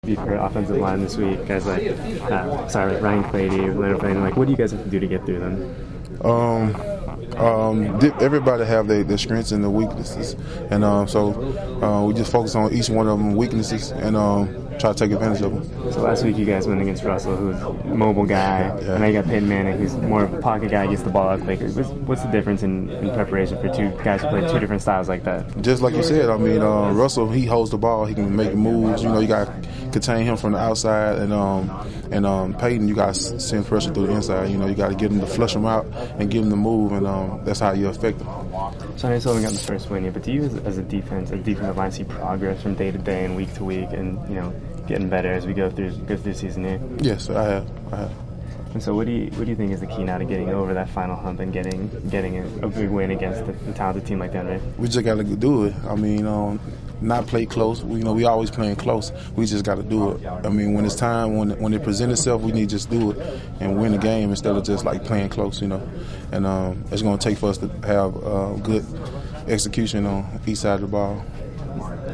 beat for offensive line this week. Guys like, Ryan Clady, Leonard Floyd. Like, what do you guys have to do to get through them? Everybody have their strengths and their weaknesses, and so we just focus on each one of them weaknesses and try to take advantage of them. So last week you guys went against Russell, who's a mobile guy, and now you got Peyton Manning, who's more of a pocket guy, gets the ball out quicker. What's the difference in preparation for two guys who play two different styles like that? Just like you said, I mean, Russell, he holds the ball, he can make moves. You know, you got to contain him from the outside, and Peyton, you got to send pressure through the inside. You know, you got to get him to flush him out and give him the move, and that's how you affect him. So I know we got the first win here, but do you, as a defensive line, see progress from day to day and week to week, and getting better as we go through the season here? Yes, I have. And so, what do you think is the key now to getting over that final hump and getting a big win against a talented team like Denver? We just got to do it. I mean, not play close. We always playing close. We just got to do it. I mean, when it's time, when it presents itself, we need to just do it and win the game instead of just like playing close. And it's going to take for us to have good execution on each side of the ball.